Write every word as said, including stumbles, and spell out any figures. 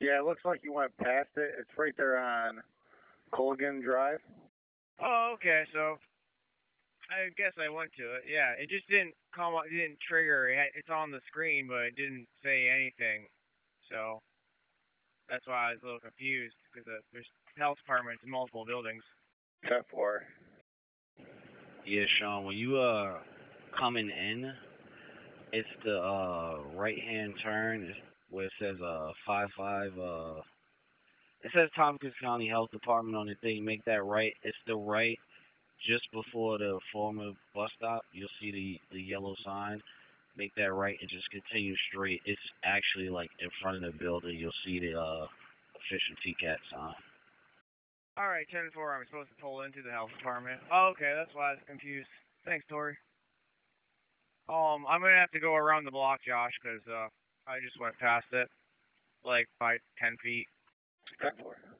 Yeah, it looks like you went past it. It's right there on Colgan Drive. Oh, okay. So I guess I went to it. Yeah, it just didn't come. It didn't trigger. It had, it's on the screen, but it didn't say anything. So that's why I was a little confused because uh, there's health departments in multiple buildings. ten four. Yeah, Sean, when you uh coming in, it's the uh right hand turn it's where it says uh five five uh it says Tompkins County Health Department on the thing. Make that right. It's the right just before the former bus stop. You'll see the the yellow sign. Make that right and just continue straight. It's actually like in front of the building. You'll see the uh official T CAT sign. All right, ten four. I'm supposed to pull into the health department. Oh, okay, that's why I was confused. Thanks, Tori. Um, I'm gonna have to go around the block, Josh, because uh, I just went past it, like by ten feet. ten four.